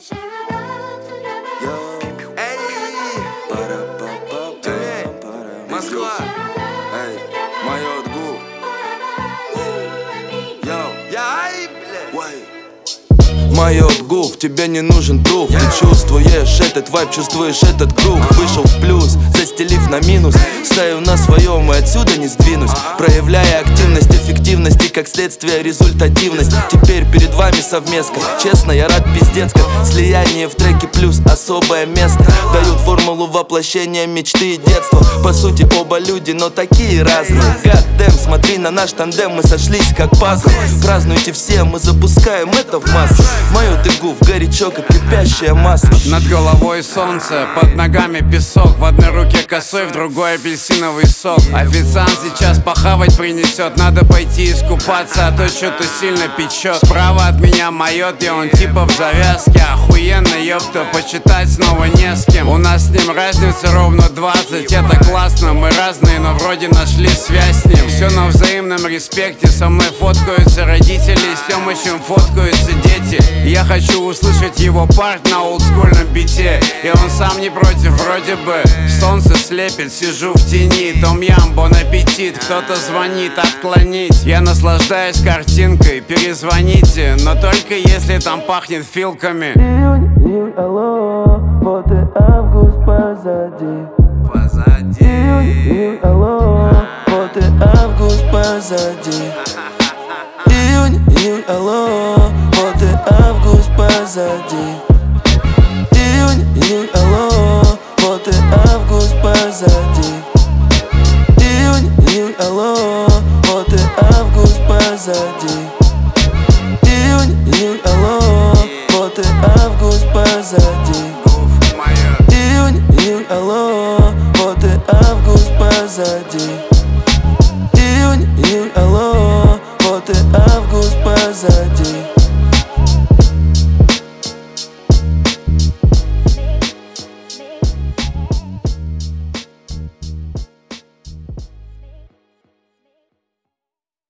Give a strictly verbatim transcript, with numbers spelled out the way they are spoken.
Москва, эй, мое отгул. Йоу, я ай, блядь. Майот Гуф, тебе не нужен пруф. Ты чувствуешь этот вайб, чувствуешь этот грув. Вышел в плюс, застелив на минус. Стою на своем и отсюда не сдвинусь. Проявляя активность, эффективность и как следствие результативность. Теперь перед вами совместка. Честно, я рад пиздецко. Слияние в треке плюс особое место. Дают формулу воплощения мечты и детства. По сути оба люди, но такие разные. Goddamn, смотри на наш тандем, мы сошлись как пазл. Празднуйте все, мы запускаем это в массы. Майот и Гуф, горячо, как кипящее масло. Над головой солнце, под ногами песок. В одной руке косой, в другой апельсиновый сок. Официант сейчас похавать принесет. Надо пойти искупаться, а то что-то сильно печет. Справа от меня майот, и он типа в завязке. Охуенно, ёпта, почитать снова не с кем. У нас с ним разница ровно двадцать. Это классно, мы разные, но вроде нашли связь с ним. Все на взаимном респекте. Со мной фоткаются родители, с Тёмычем фоткаются дети. Я хочу услышать его парт на олдскульном бите. И он сам не против, вроде бы. Солнце слепит, сижу в тени. Том-ям, бон аппетит. Кто-то звонит, отклонить. Я наслаждаюсь картинкой, перезвоните. Но только если там пахнет филками. Июнь, июль, алло, вот и август позади. Позади. Июнь, июль, алло, вот и август позади. Июнь, июль, алло, вот и август позади. Июнь, июль, алло, вот и август позади. Июнь, июль, алло, вот и август позади. Июнь, июль, алло, вот и август позади. Июнь, июль, алло, вот и август позади. Июнь, июль, алло, вот и август позади.